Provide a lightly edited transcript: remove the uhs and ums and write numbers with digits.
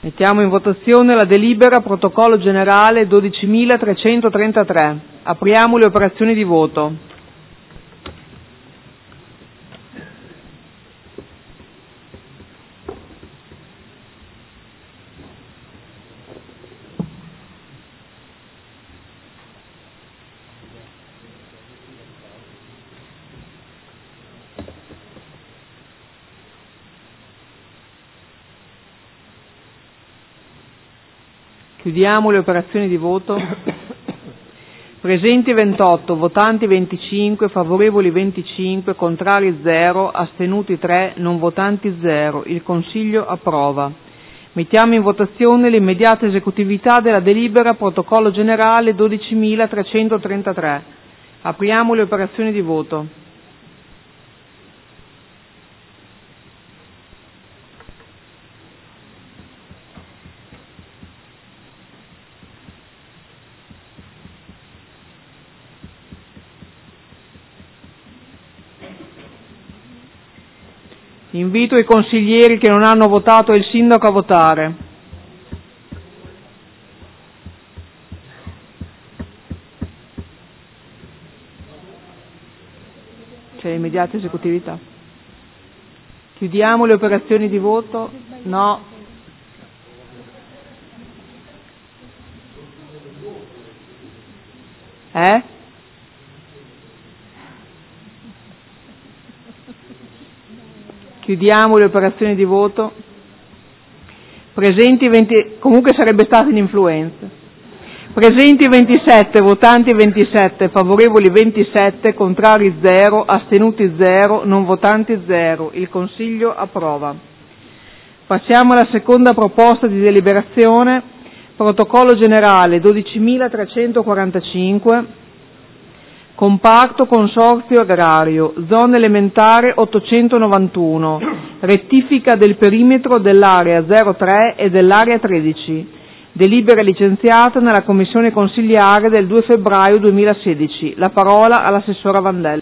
Mettiamo in votazione la delibera protocollo generale 12.333. Apriamo le operazioni di voto. Chiudiamo le operazioni di voto. Presenti 28, votanti 25, favorevoli 25, contrari 0, astenuti 3, non votanti 0. Il Consiglio approva. Mettiamo in votazione l'immediata esecutività della delibera protocollo generale 12.333. Apriamo le operazioni di voto. Invito i consiglieri che non hanno votato e il sindaco a votare. C'è immediata esecutività. Chiudiamo le operazioni di voto. No. Chiudiamo le operazioni di voto. Presenti 20, comunque sarebbe stata in influenza. Presenti 27, votanti 27, favorevoli 27, contrari 0, astenuti 0, non votanti 0. Il Consiglio approva. Passiamo alla seconda proposta di deliberazione. Protocollo generale 12.345. Comparto consorzio agrario, zona elementare 891, rettifica del perimetro dell'area 03 e dell'area 13, delibera licenziata nella commissione consiliare del 2 febbraio 2016. La parola all'assessora Vandelli.